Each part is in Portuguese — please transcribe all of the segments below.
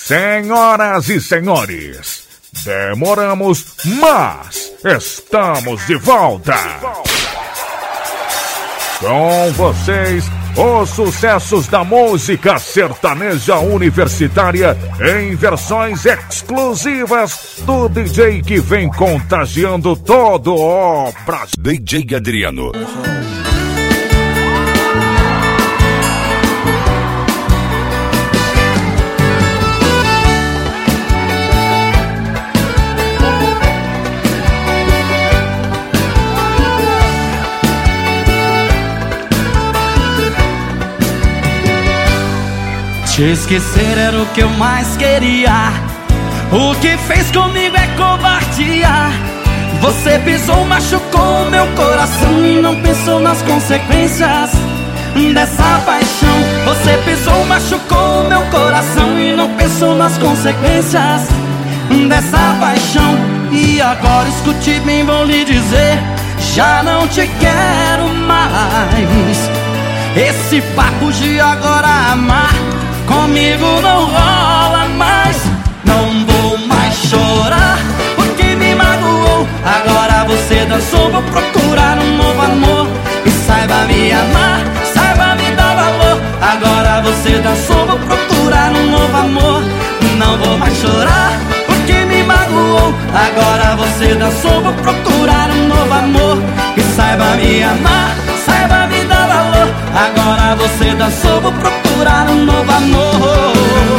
Senhoras e senhores, demoramos, mas estamos de volta. Com vocês, os sucessos da música sertaneja universitária em versões exclusivas do DJ que vem contagiando todo o Brasil. DJ Adriano. Te esquecer era o que eu mais queria. O que fez comigo é covardia. Você pisou, machucou meu coração e não pensou nas consequências dessa paixão. Você pisou, machucou meu coração e não pensou nas consequências dessa paixão. E agora escute bem, vou lhe dizer, já não te quero mais. Esse papo de agora amar comigo não rola mais. Não vou mais chorar porque me magoou. Agora você dançou, vou procurar um novo amor. E saiba me amar, saiba me dar valor. Agora você dançou, vou procurar um novo amor. Não vou mais chorar porque me magoou. Agora você dançou, vou procurar um novo amor. E saiba me amar, saiba me dar valor. Agora você dançou, vou procurar um novo amor.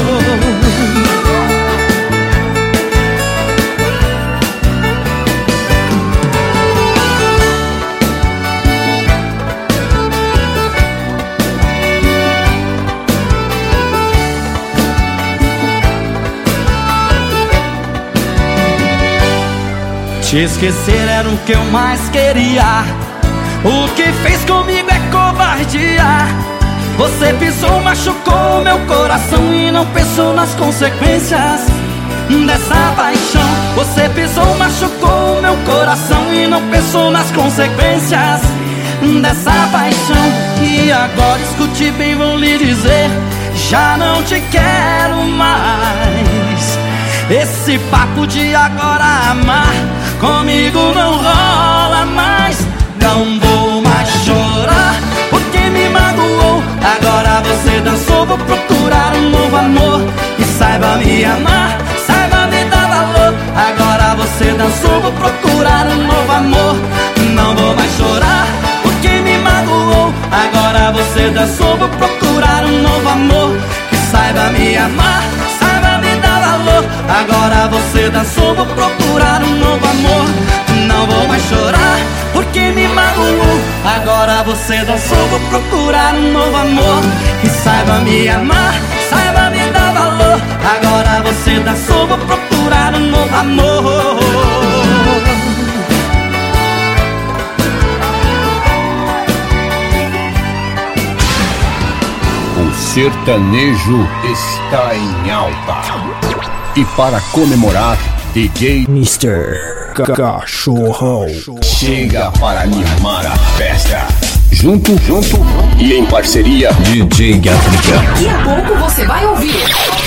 Te esquecer era o que eu mais queria. O que fez comigo é covardia. Você pisou, machucou meu coração e não pensou nas consequências dessa paixão. Você pisou, machucou meu coração e não pensou nas consequências dessa paixão. E agora escute bem, vou lhe dizer, já não te quero mais. Esse papo de agora amar comigo não rola mais. Não vou mais chorar porque me magoou. Agora você dançou, vou procurar um novo amor. E saiba me amar, saiba me dar valor. Agora você dançou, vou procurar um novo amor. Não vou mais chorar porque me magoou. Agora você dançou, vou procurar um novo amor. E saiba me amar, saiba me dar valor. Agora você dançou, vou procurar um novo amor. Não vou mais chorar porque me magoou. Agora você dançou, vou procurar um novo amor. E saiba me amar, saiba me dar valor. Agora você dançou, vou procurar um novo amor. O sertanejo está em alta. E para comemorar, DJ Mr. Cachorrão chega para animar a festa. Junto e em parceria DJ África. Daqui a pouco você vai ouvir